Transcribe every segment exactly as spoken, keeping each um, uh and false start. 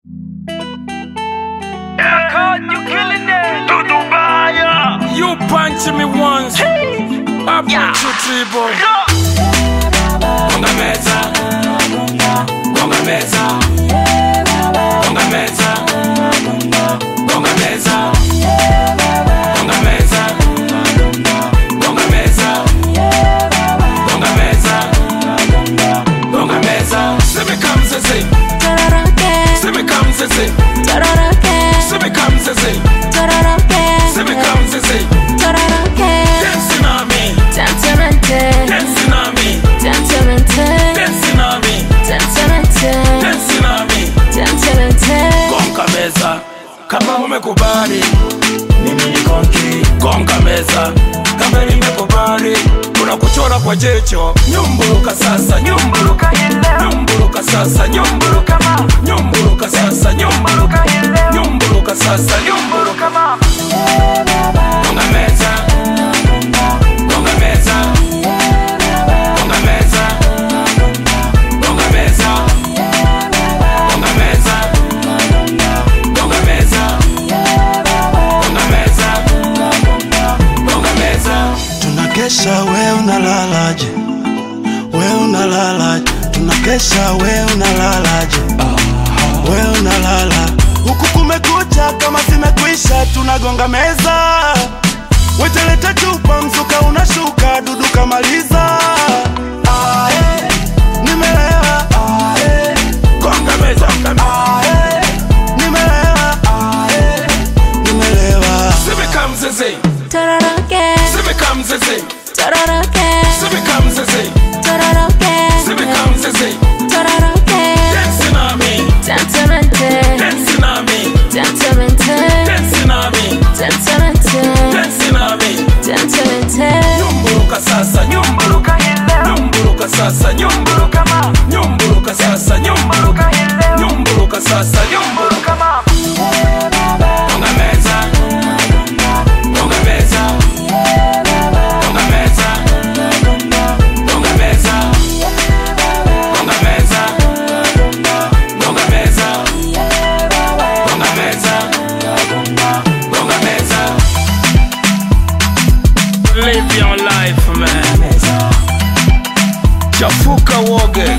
You killing it. To Dubai. You punch me once. I punch you three, boy. Gonga meza, gonga meza, gonga meza, gonga meza, gonga meza, gonga meza, gonga meza, gonga meza. Se me come se se, se me come se se, se me come se se, se me come se se. Dancing on me, dancing on me, dancing on me, dancing on me. Gonga meza, kama umekubali, mimi ni konki. Gonga meza, kama nimekubali, kuna kuchora kwa jicho. Nyumburuka sasa, nyumburuka, nyumburuka sasa, nyumburuka, nyumburuka sasa, nyumburuka, nyumburuka sasa, nyumburuka. Gonga meza, gonga meza, gonga meza, gonga meza, gonga meza, gonga meza, gonga meza, gonga meza. Tunakesha we unalalaje, we unalalaje. Tunakesha we unalalaje, we unalala. Huku kumekucha kama zimekwisha, tunagonga meza. Weteleta chupa mzuka unashuka, dudu kamaliza. Ae, nimelewa. Ae, gonga meza, gonga meza. Ae, nimelewa. Ae, nimelewa. Se me come se se, se me come se se, se me come se se, se me come se se. Dancing on me, dancing on me, dancing on me, dancing on me. Nyumburuka sasa, nyumburuka, nyumburuka sasa, nyumburuka, nyumburuka sasa, nyumburuka, nyumburuka sasa, nyumburuka. Gonga meza, gonga meza, gonga meza, gonga meza, gonga meza, gonga meza, gonga meza, gonga meza. Live your life, man. Chafuka Woge,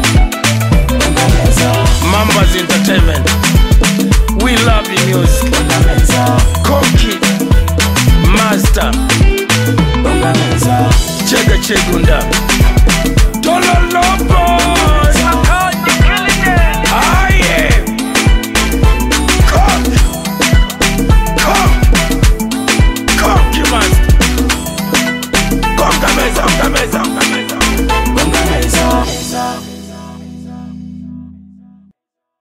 Mambas Entertainment. We love the music. Konki Master Chega Chegunda Tololopo.